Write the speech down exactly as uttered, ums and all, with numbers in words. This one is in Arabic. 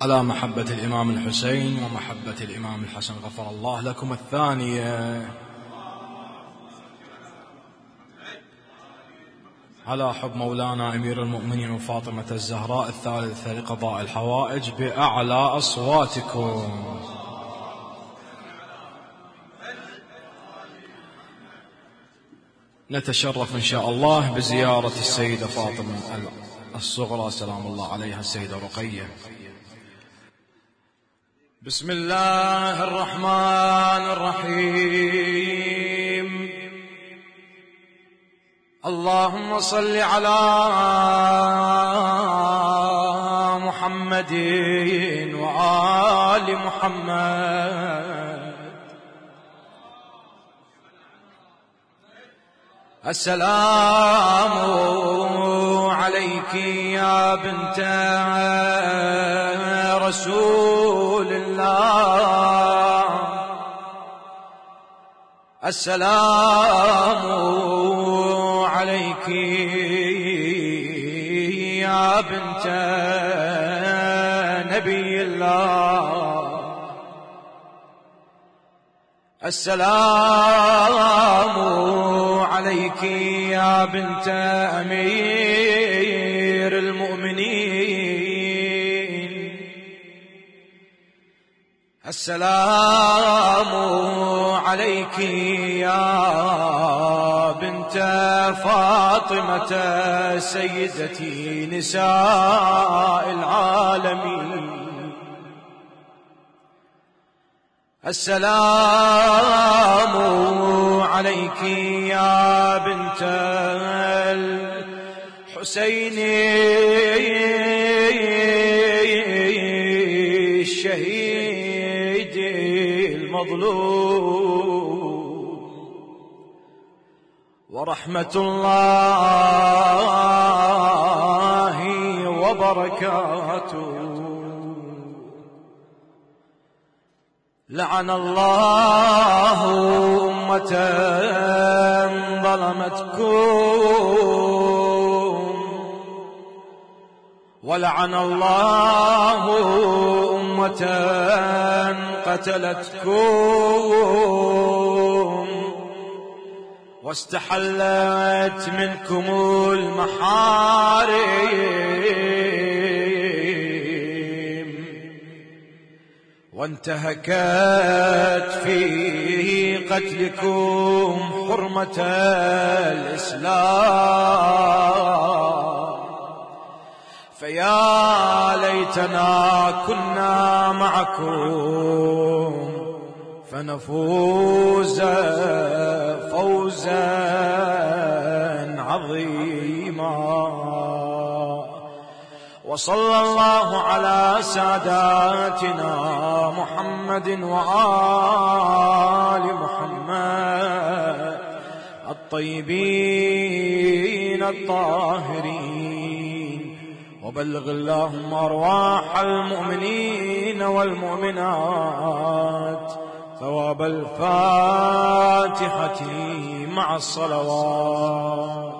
على محبة الإمام الحسين ومحبة الإمام الحسن غفر الله لكم. الثانية على حب مولانا أمير المؤمنين وفاطمة الزهراء. الثالثة لقضاء الحوائج بأعلى أصواتكم. نتشرف إن شاء الله بزيارة السيدة فاطمة الصغرى سلام الله عليها، السيدة رقية. بسم الله الرحمن الرحيم. اللهم صل على محمد وآل محمد. السلام عليك يا بنت رسول الله. السلام عليك يا بنت نبي الله. السلام عليك يا بنت أمير المؤمنين. السلام عليك يا بنت فاطمة سيدتي نساء العالمين. السلام عليك يا بنت الحسين الشهيد المظلوم، ورحمة الله وبركاته. لعن الله أمة ظلمتكم، ولعن الله أمة قتلتكم، واستحلت منكم المحارم، وانتهكت في قتلكم حرمة الإسلام. فيا ليتنا كنا معكم فنفوز فوزا عظيما. وصلى الله على ساداتنا محمد وآل محمد الطيبين الطاهرين. وبلغ اللهم أرواح المؤمنين والمؤمنات ثواب الفاتحة مع الصلوات.